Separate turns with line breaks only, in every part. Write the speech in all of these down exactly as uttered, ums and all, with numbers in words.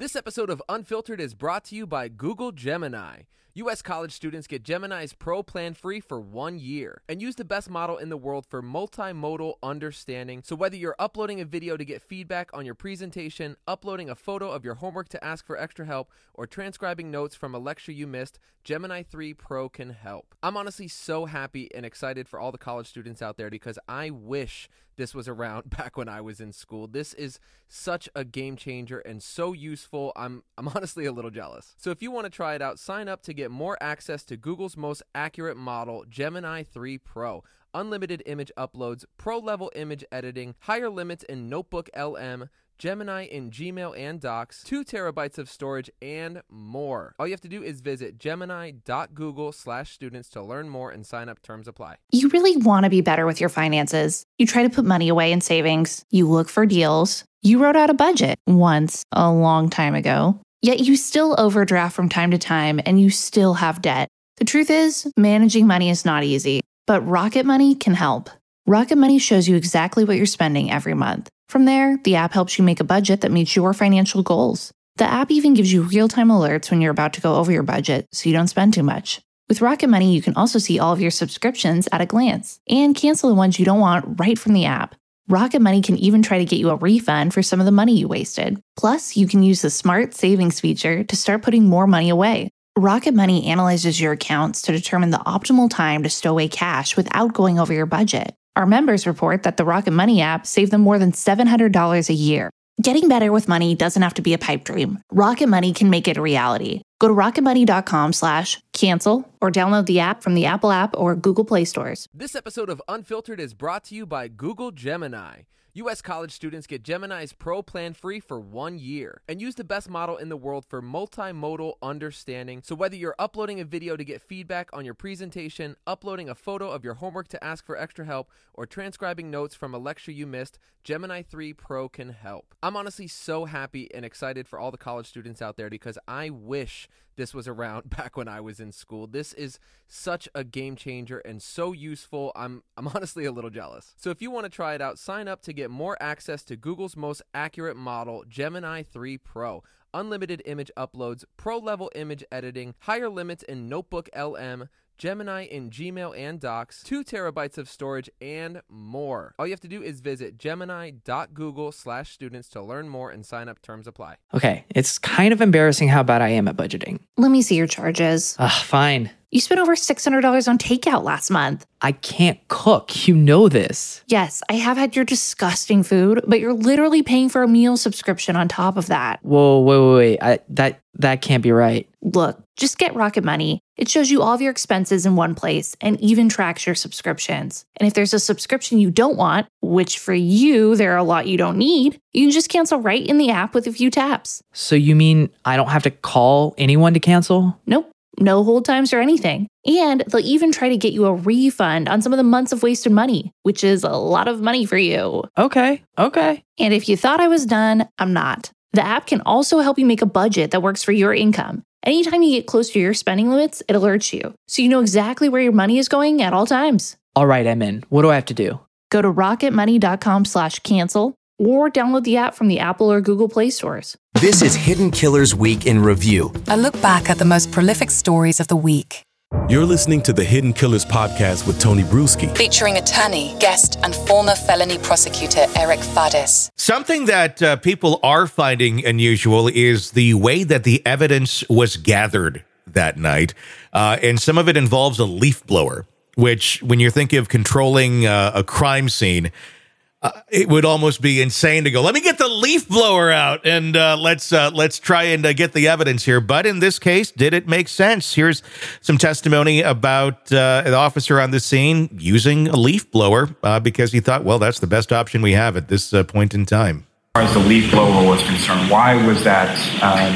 This episode of Unfiltered is brought to you by Google Gemini. U S college students get Gemini's Pro plan free for one year and use the best model in the world for multimodal understanding. So whether you're uploading a video to get feedback on your presentation, uploading a photo of your homework to ask for extra help, or transcribing notes from a lecture you missed, Gemini three Pro can help. I'm honestly so happy and excited for all the college students out there because I wish this was around back when I was in school. This is such a game changer and so useful. I'm I'm honestly a little jealous. So if you want to try it out, sign up to get more access to Google's most accurate model, Gemini three Pro. Unlimited image uploads, pro-level image editing, higher limits in Notebook L M, Gemini in Gmail and Docs, two terabytes of storage, and more. All you have to do is visit gemini.google slash students to learn more and sign up. Terms apply.
You really want to be better with your finances. You try to put money away in savings. You look for deals. You wrote out a budget once, a long time ago. Yet you still overdraft from time to time and you still have debt. The truth is, managing money is not easy, but Rocket Money can help. Rocket Money shows you exactly what you're spending every month. From there, the app helps you make a budget that meets your financial goals. The app even gives you real-time alerts when you're about to go over your budget so you don't spend too much. With Rocket Money, you can also see all of your subscriptions at a glance and cancel the ones you don't want right from the app. Rocket Money can even try to get you a refund for some of the money you wasted. Plus, you can use the Smart Savings feature to start putting more money away. Rocket Money analyzes your accounts to determine the optimal time to stow away cash without going over your budget. Our members report that the Rocket Money app saved them more than seven hundred dollars a year. Getting better with money doesn't have to be a pipe dream. Rocket Money can make it a reality. Go to rocketmoney.com slash cancel or download the app from the Apple app or Google Play stores.
This episode of Unfiltered is brought to you by Google Gemini. U S college students get Gemini's Pro plan free for one year and use the best model in the world for multimodal understanding. So whether you're uploading a video to get feedback on your presentation, uploading a photo of your homework to ask for extra help, or transcribing notes from a lecture you missed, Gemini three Pro can help. I'm honestly so happy and excited for all the college students out there because I wish this was around back when I was in school. This is such a game changer and so useful. I'm I'm honestly a little jealous. So if you want to try it out, sign up to get more access to Google's most accurate model, Gemini three Pro. Unlimited image uploads, pro-level image editing, higher limits in Notebook L M, Gemini in Gmail and Docs, two terabytes of storage, and more. All you have to do is visit gemini.google slash students to learn more and sign up. Terms apply.
Okay, it's kind of embarrassing how bad I am at budgeting.
Let me see your charges.
Ugh, fine.
You spent over six hundred dollars on takeout last month.
I can't cook. You know this.
Yes, I have had your disgusting food, but you're literally paying for a meal subscription on top of that.
Whoa, wait, wait, wait. I, that, that can't be right.
Look, just get Rocket Money. It shows you all of your expenses in one place and even tracks your subscriptions. And if there's a subscription you don't want, which for you, there are a lot you don't need, you can just cancel right in the app with a few taps.
So you mean I don't have to call anyone to cancel?
Nope. No hold times or anything. And they'll even try to get you a refund on some of the months of wasted money, which is a lot of money for you.
Okay, okay.
And if you thought I was done, I'm not. The app can also help you make a budget that works for your income. Anytime you get close to your spending limits, it alerts you, so you know exactly where your money is going at all times.
All right, I'm in. What do I have to do?
Go to rocketmoney.com slash cancel or download the app from the Apple or Google Play stores.
This is Hidden Killers Week in Review.
A look back at the most prolific stories of the week.
You're listening to the Hidden Killers podcast with Tony Bruschi.
Featuring attorney, guest, and former felony prosecutor Eric Fadis.
Something that uh, people are finding unusual is the way that the evidence was gathered that night. Uh, and some of it involves a leaf blower, which when you're thinking of controlling uh, a crime scene, Uh, it would almost be insane to go, let me get the leaf blower out and uh, let's uh, let's try and uh, get the evidence here. But in this case, did it make sense? Here's some testimony about uh, the officer on the scene using a leaf blower uh, because he thought, well, that's the best option we have at this uh, point in time.
As far as the leaf blower was concerned, why was that um,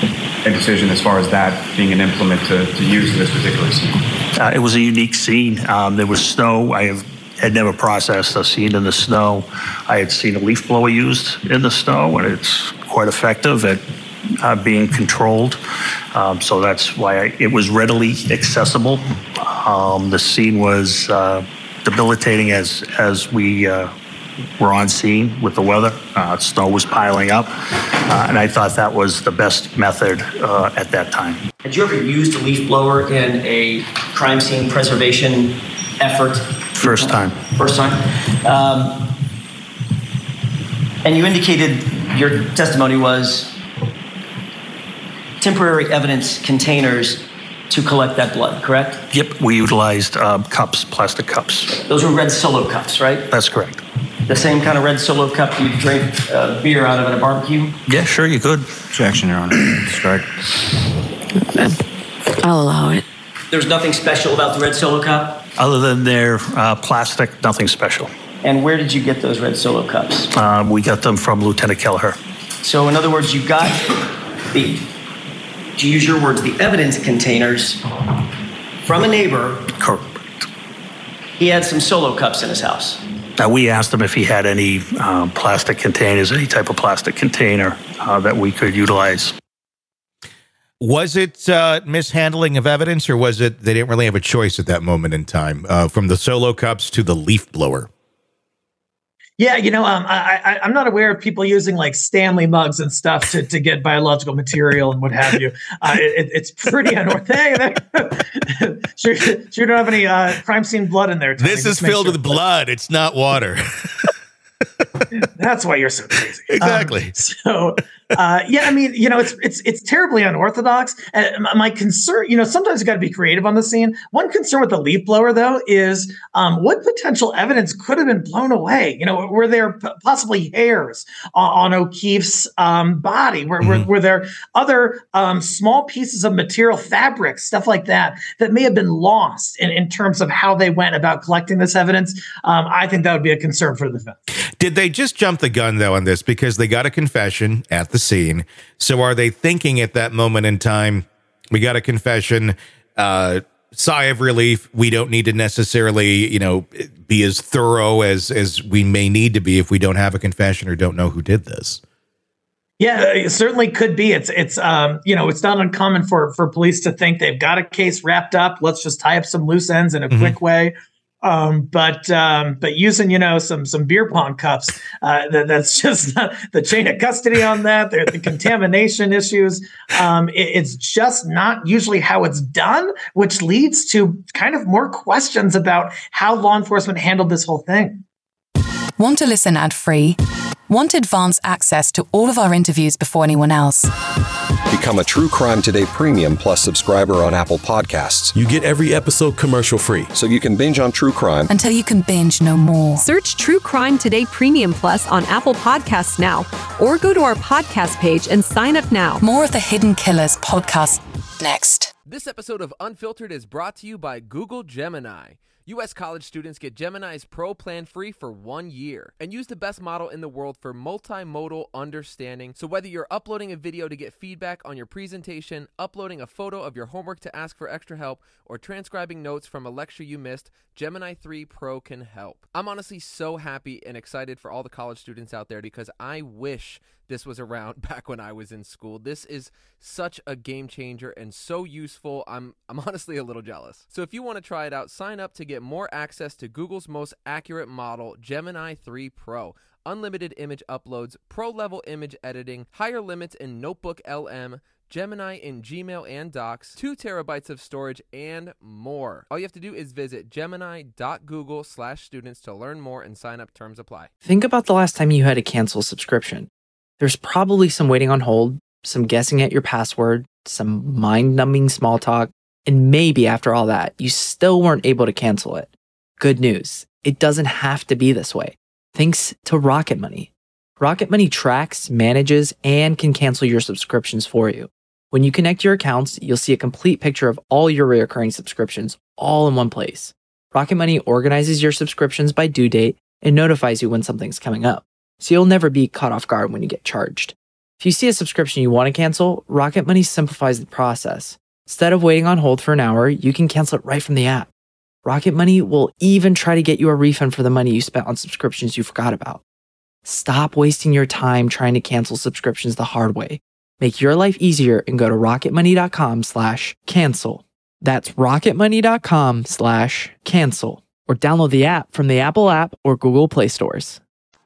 a decision as far as that being an implement to, to use in this particular scene?
Uh, it was a unique scene. Um, there was snow. I have had never processed a scene in the snow. I had seen a leaf blower used in the snow, and it's quite effective at uh, being controlled. Um, so that's why I, it was readily accessible. Um, the scene was uh, debilitating as as we uh, were on scene with the weather. Uh, snow was piling up, uh, and I thought that was the best method uh, at that time.
Had you ever used a leaf blower in a crime scene preservation effort?
First time.
First time. Um, and you indicated your testimony was temporary evidence containers to collect that blood, correct?
Yep, we utilized uh, cups, plastic cups.
Those were red Solo cups, right?
That's correct.
The same kind of red Solo cup you drink uh, beer out of at a barbecue?
Yeah, sure, you could.
Objection, Your Honor. Strike.
I'll allow it.
There's nothing special about the red Solo cup?
Other than their uh, plastic, nothing special.
And where did you get those red Solo cups?
Uh, we got them from Lieutenant Kelleher.
So in other words, you got the, to use your words, the evidence containers from a neighbor.
Correct.
He had some Solo cups in his house.
Now, we asked him if he had any uh, plastic containers, any type of plastic container uh, that we could utilize.
Was it uh, mishandling of evidence, or was it they didn't really have a choice at that moment in time, uh, from the Solo cups to the leaf blower?
Yeah, you know, um, I, I, I'm not aware of people using like Stanley mugs and stuff to, to get biological material and what have you. Uh, it, it's pretty unorthodox. Hey, sure, sure you don't have any uh, crime scene blood in there, Tony.
This is filled sure. with blood. It's not water.
That's why you're so crazy.
Exactly.
Um, so, uh, yeah, I mean, you know, it's it's it's terribly unorthodox. And my concern, you know, sometimes you got to be creative on the scene. One concern with the leaf blower, though, is um, what potential evidence could have been blown away? You know, were there p- possibly hairs on, on O'Keefe's um, body? Were, mm-hmm. were, were there other um, small pieces of material, fabric, stuff like that, that may have been lost in, in terms of how they went about collecting this evidence? Um, I think that would be a concern for the defense.
Did they just jump the gun, though, on this because they got a confession at the scene? So are they thinking at that moment in time, we got a confession, uh, sigh of relief, we don't need to necessarily, you know, be as thorough as, as we may need to be if we don't have a confession or don't know who did this?
Yeah, it certainly could be. It's, it's, um, you know, it's not uncommon for, for police to think they've got a case wrapped up. Let's just tie up some loose ends in a mm-hmm. quick way. Um, but um, but using, you know, some some beer pong cups, uh, that, that's just not the chain of custody on that. There, the contamination issues. Um, it, it's just not usually how it's done, which leads to kind of more questions about how law enforcement handled this whole thing.
Want to listen ad-free? Want advanced access to all of our interviews before anyone else?
Become a True Crime Today Premium Plus subscriber on Apple Podcasts.
You get every episode commercial free.
So you can binge on true crime
until you can binge no more.
Search True Crime Today Premium Plus on Apple Podcasts now, or go to our podcast page and sign up now.
More of the Hidden Killers podcast next.
This episode of Unfiltered is brought to you by Google Gemini. U S college students get Gemini's Pro plan free for one year and use the best model in the world for multimodal understanding. So whether you're uploading a video to get feedback on your presentation, uploading a photo of your homework to ask for extra help, or transcribing notes from a lecture you missed, Gemini three Pro can help. I'm honestly so happy and excited for all the college students out there because I wish this was around back when I was in school. This is such a game changer and so useful. I'm I'm honestly a little jealous. So if you want to try it out, sign up to get more access to Google's most accurate model, Gemini three Pro. Unlimited image uploads, pro-level image editing, higher limits in Notebook L M, Gemini in Gmail and Docs, two terabytes of storage, and more. All you have to do is visit gemini.google slash students to learn more and sign up. Terms apply.
Think about the last time you had to cancel a subscription. There's probably some waiting on hold, some guessing at your password, some mind-numbing small talk, and maybe after all that, you still weren't able to cancel it. Good news, it doesn't have to be this way. Thanks to Rocket Money. Rocket Money tracks, manages, and can cancel your subscriptions for you. When you connect your accounts, you'll see a complete picture of all your recurring subscriptions all in one place. Rocket Money organizes your subscriptions by due date and notifies you when something's coming up, so you'll never be caught off guard when you get charged. If you see a subscription you want to cancel, Rocket Money simplifies the process. Instead of waiting on hold for an hour, you can cancel it right from the app. Rocket Money will even try to get you a refund for the money you spent on subscriptions you forgot about. Stop wasting your time trying to cancel subscriptions the hard way. Make your life easier and go to rocketmoney.com slash cancel. That's rocketmoney.com slash cancel. Or download the app from the Apple app or Google Play stores.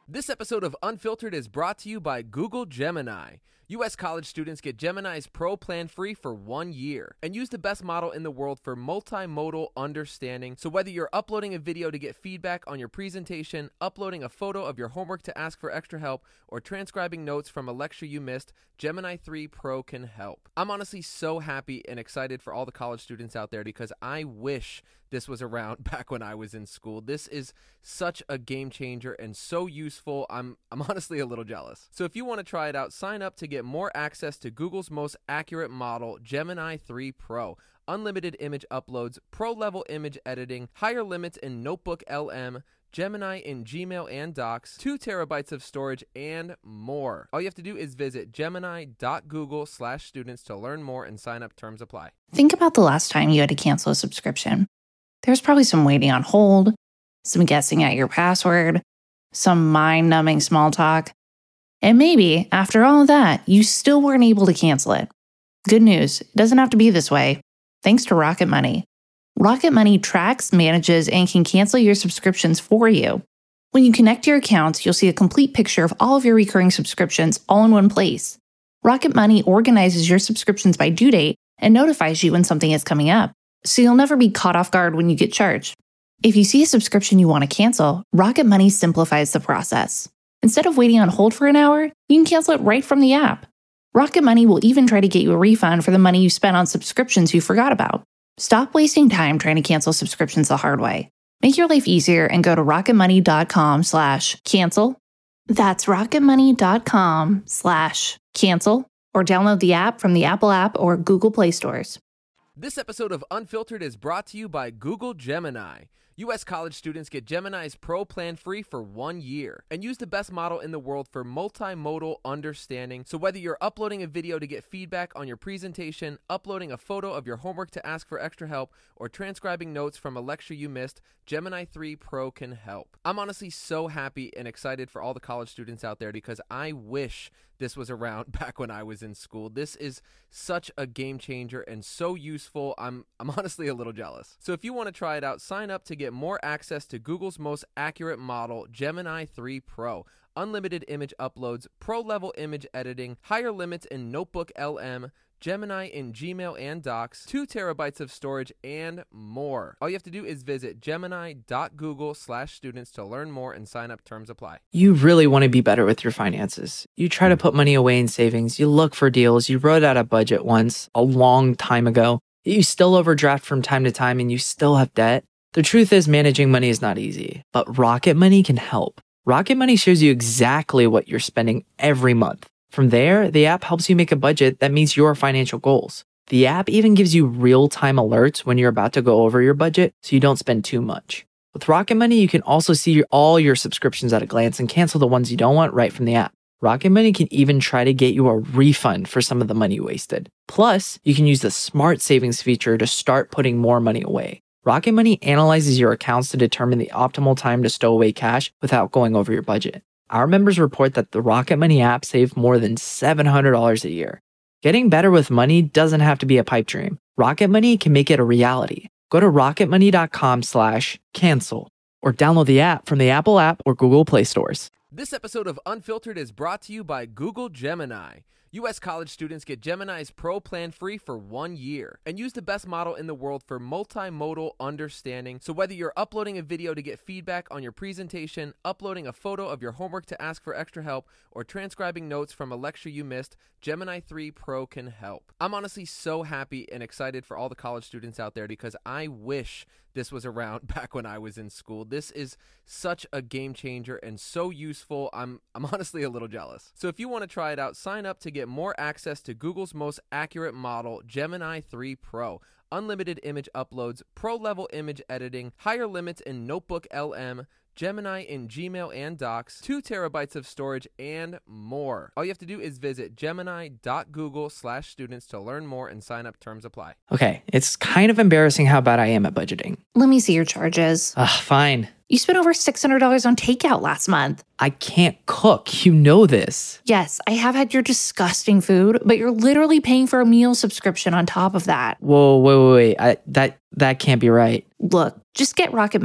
This episode of Unfiltered is brought to you by Google Gemini. U S college students get Gemini's Pro plan free for one year and use the best model in the world for multimodal understanding. So whether you're uploading a video to get feedback on your presentation, uploading a photo of your homework to ask for extra help, or transcribing notes from a lecture you missed, Gemini three Pro can help. I'm honestly so happy and excited for all the college students out there because I wish this was around back when I was in school. This is such a game changer and so useful. I'm I'm honestly a little jealous. So if you want to try it out, sign up to get more access to Google's most accurate model, Gemini three Pro. Unlimited image uploads, pro-level image editing, higher limits in Notebook L M, Gemini in Gmail and Docs, two terabytes of storage, and more. All you have to do is visit gemini.google slash students to learn more and sign up. Terms apply.
Think about the last time you had to cancel a subscription. There's probably some waiting on hold, some guessing at your password, some mind-numbing small talk. And maybe, after all of that, you still weren't able to cancel it. Good news, it doesn't have to be this way. Thanks to Rocket Money. Rocket Money tracks, manages, and can cancel your subscriptions for you. When you connect your accounts, you'll see a complete picture of all of your recurring subscriptions all in one place. Rocket Money organizes your subscriptions by due date and notifies you when something is coming up, so you'll never be caught off guard when you get charged. If you see a subscription you want to cancel, Rocket Money simplifies the process. Instead of waiting on hold for an hour, you can cancel it right from the app. Rocket Money will even try to get you a refund for the money you spent on subscriptions you forgot about. Stop wasting time trying to cancel subscriptions the hard way. Make your life easier and go to rocketmoney.com slash cancel. That's rocketmoney.com slash cancel or download the app from the Apple app or Google Play stores.
This episode of Unfiltered is brought to you by Google Gemini. U S college students get Gemini's Pro plan free for one year and use the best model in the world for multimodal understanding. So whether you're uploading a video to get feedback on your presentation, uploading a photo of your homework to ask for extra help, or transcribing notes from a lecture you missed, Gemini three Pro can help. I'm honestly so happy and excited for all the college students out there because I wish this was around back when I was in school. This is such a game changer and so useful. I'm I'm honestly a little jealous. So if you want to try it out, sign up to get more access to Google's most accurate model, Gemini three Pro. Unlimited image uploads, pro-level image editing, higher limits in Notebook L M, Gemini in Gmail and Docs, two terabytes of storage, and more. All you have to do is visit gemini.google slash students to learn more and sign up. Terms apply.
You really want to be better with your finances. You try to put money away in savings. You look for deals. You wrote out a budget once a long time ago. You still overdraft from time to time and you still have debt. The truth is managing money is not easy, but Rocket Money can help. Rocket Money shows you exactly what you're spending every month. From there, the app helps you make a budget that meets your financial goals. The app even gives you real-time alerts when you're about to go over your budget so you don't spend too much. With Rocket Money, you can also see your, all your subscriptions at a glance and cancel the ones you don't want right from the app. Rocket Money can even try to get you a refund for some of the money wasted. Plus, you can use the Smart Savings feature to start putting more money away. Rocket Money analyzes your accounts to determine the optimal time to stow away cash without going over your budget. Our members report that the Rocket Money app saved more than seven hundred dollars a year. Getting better with money doesn't have to be a pipe dream. Rocket Money can make it a reality. Go to rocketmoney.com slash cancel or download the app from the Apple app or Google Play stores.
This episode of Unfiltered is brought to you by Google Gemini. U S college students get Gemini's Pro plan free for one year and use the best model in the world for multimodal understanding. So whether you're uploading a video to get feedback on your presentation, uploading a photo of your homework to ask for extra help, or transcribing notes from a lecture you missed, Gemini three Pro can help. I'm honestly so happy and excited for all the college students out there because I wish this was around back when I was in school. This is such a game changer and so useful. I'm I'm honestly a little jealous. So if you want to try it out, sign up to get more access to Google's most accurate model, Gemini three Pro. Unlimited image uploads, pro-level image editing, higher limits in Notebook L M, Gemini in Gmail and Docs, two terabytes of storage, and more. All you have to do is visit gemini.google slash students to learn more and sign up. Terms apply.
Okay, it's kind of embarrassing how bad I am at budgeting.
Let me see your charges.
Ugh, fine.
You spent over six hundred dollars on takeout last month.
I can't cook. You know this.
Yes, I have had your disgusting food, but you're literally paying for a meal subscription on top of that.
Whoa, wait, wait, wait. I, that, that can't be right.
Look, just get Rocket Money.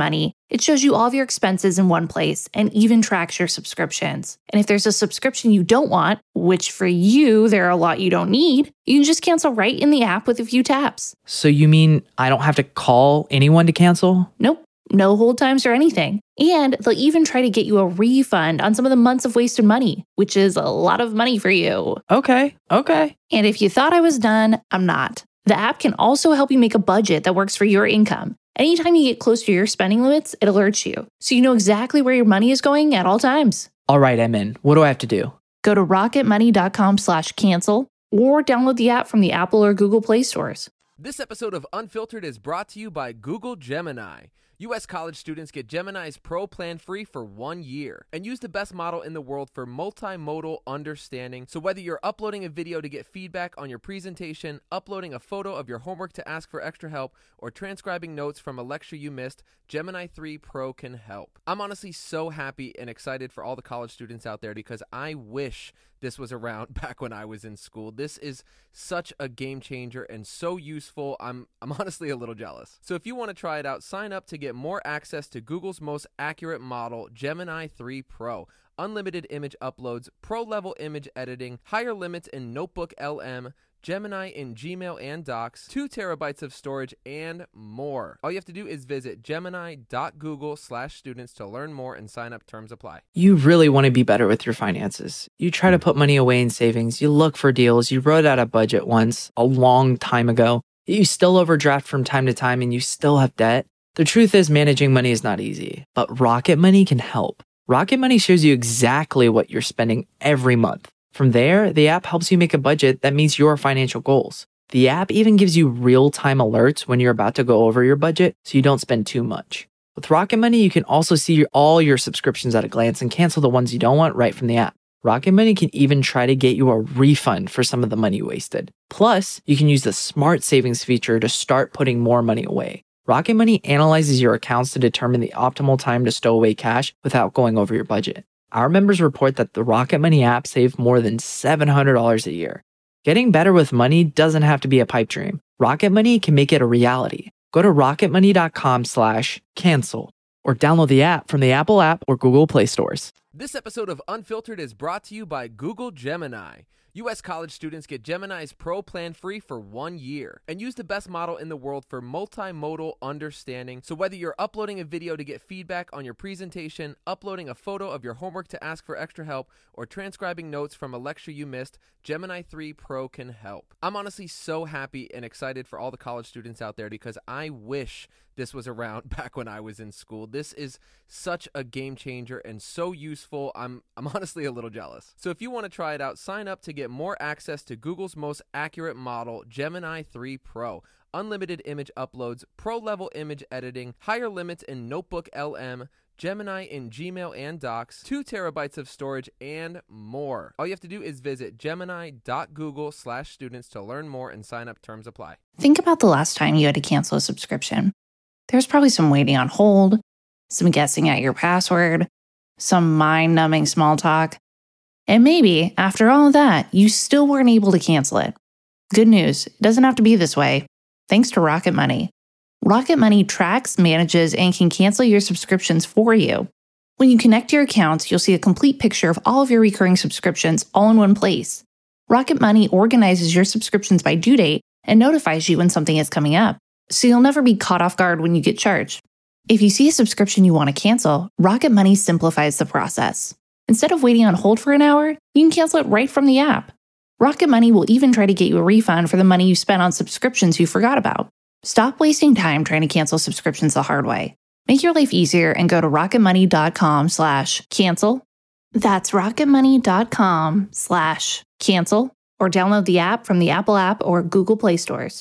It shows you all of your expenses in one place and even tracks your subscriptions. And if there's a subscription you don't want, which for you, there are a lot you don't need, you can just cancel right in the app with a few taps.
So you mean I don't have to call anyone to cancel?
Nope. No hold times or anything. And they'll even try to get you a refund on some of the months of wasted money, which is a lot of money for you.
Okay, okay.
And if you thought I was done, I'm not. The app can also help you make a budget that works for your income. Anytime you get close to your spending limits, it alerts you, so you know exactly where your money is going at all times.
All right, I'm in. What do I have to do?
Go to rocketmoney.com slash cancel or download the app from the Apple or Google Play stores.
This episode of Unfiltered is brought to you by Google Gemini. U S college students get Gemini's Pro plan free for one year and use the best model in the world for multimodal understanding. So whether you're uploading a video to get feedback on your presentation, uploading a photo of your homework to ask for extra help, or transcribing notes from a lecture you missed, Gemini three Pro can help. I'm honestly so happy and excited for all the college students out there because I wish this was around back when I was in school. This is such a game changer and so useful. I'm I'm honestly a little jealous. So if you want to try it out, sign up to get more access to Google's most accurate model, Gemini three Pro. Unlimited image uploads, pro-level image editing, higher limits in Notebook L M, Gemini in Gmail and Docs, two terabytes of storage, and more. All you have to do is visit gemini.google slash students to learn more and sign up. Terms apply.
You really want to be better with your finances. You try to put money away in savings. You look for deals. You wrote out a budget once a long time ago. You still overdraft from time to time and you still have debt. The truth is managing money is not easy, but Rocket Money can help. Rocket Money shows you exactly what you're spending every month. From there, the app helps you make a budget that meets your financial goals. The app even gives you real-time alerts when you're about to go over your budget so you don't spend too much. With Rocket Money, you can also see all your subscriptions at a glance and cancel the ones you don't want right from the app. Rocket Money can even try to get you a refund for some of the money you wasted. Plus, you can use the Smart Savings feature to start putting more money away. Rocket Money analyzes your accounts to determine the optimal time to stow away cash without going over your budget. Our members report that the Rocket Money app saved more than seven hundred dollars a year. Getting better with money doesn't have to be a pipe dream. Rocket Money can make it a reality. Go to rocketmoney.com slash cancel or download the app from the Apple app or Google Play stores.
This episode of Unfiltered is brought to you by Google Gemini. U S college students get Gemini's Pro plan free for one year and use the best model in the world for multimodal understanding. So whether you're uploading a video to get feedback on your presentation, uploading a photo of your homework to ask for extra help, or transcribing notes from a lecture you missed, Gemini three Pro can help. I'm honestly so happy and excited for all the college students out there because I wish this was around back when I was in school. This is such a game changer and so useful. I'm I'm honestly a little jealous. So if you want to try it out, sign up to get more access to Google's most accurate model, Gemini three Pro. Unlimited image uploads, pro-level image editing, higher limits in Notebook L M, Gemini in Gmail and Docs, two terabytes of storage, and more. All you have to do is visit gemini.google slash students to learn more and sign up. Terms apply.
Think about the last time you had to cancel a subscription. There's probably some waiting on hold, some guessing at your password, some mind-numbing small talk. And maybe, after all of that, you still weren't able to cancel it. Good news, it doesn't have to be this way. Thanks to Rocket Money. Rocket Money tracks, manages, and can cancel your subscriptions for you. When you connect your accounts, you'll see a complete picture of all of your recurring subscriptions all in one place. Rocket Money organizes your subscriptions by due date and notifies you when something is coming up, so you'll never be caught off guard when you get charged. If you see a subscription you want to cancel, Rocket Money simplifies the process. Instead of waiting on hold for an hour, you can cancel it right from the app. Rocket Money will even try to get you a refund for the money you spent on subscriptions you forgot about. Stop wasting time trying to cancel subscriptions the hard way. Make your life easier and go to rocketmoney.com slash cancel. That's rocketmoney.com slash cancel or download the app from the Apple app or Google Play stores.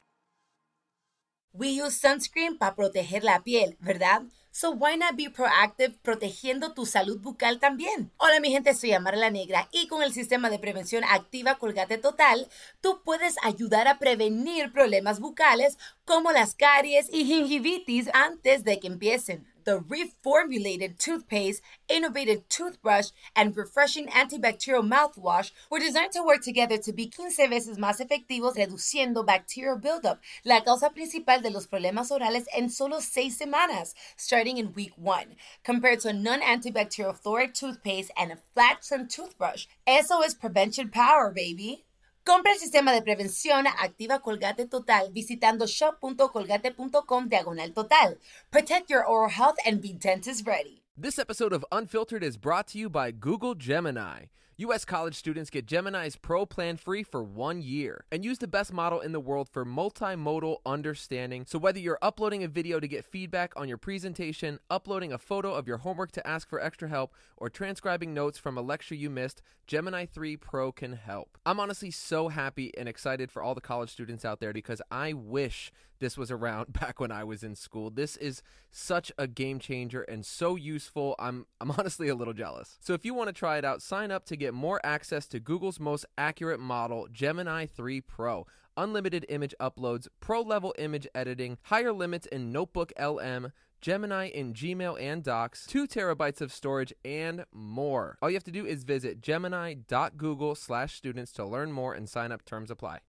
We use sunscreen para proteger la piel, ¿verdad? So why not be proactive protegiendo tu salud bucal también? Hola mi gente, soy Amara la Negra y con el sistema de prevención activa Colgate Total, tú puedes ayudar a prevenir problemas bucales como las caries y gingivitis antes de que empiecen. The reformulated toothpaste, innovative toothbrush, and refreshing antibacterial mouthwash were designed to work together to be quince veces más efectivos reduciendo bacterial buildup, la causa principal de los problemas orales en solo seis semanas, starting in week one, compared to a non-antibacterial fluoride toothpaste and a flaxen toothbrush. Eso es prevention power, baby. Compra el sistema de prevención Activa Colgate Total visitando shop.colgate.com diagonal total. Protect your oral health and be dentist ready.
This episode of Unfiltered is brought to you by Google Gemini. U S college students get Gemini's Pro plan free for one year and use the best model in the world for multimodal understanding. So whether you're uploading a video to get feedback on your presentation, uploading a photo of your homework to ask for extra help, or transcribing notes from a lecture you missed, Gemini three Pro can help. I'm honestly so happy and excited for all the college students out there because I wish this was around back when I was in school. This is such a game changer and so useful. I'm I'm honestly a little jealous. So if you want to try it out, sign up to get more access to Google's most accurate model, Gemini three Pro. Unlimited image uploads, pro-level image editing, higher limits in Notebook L M, Gemini in Gmail and Docs, two terabytes of storage, and more. All you have to do is visit gemini dot google slash students to learn more and sign up. Terms apply.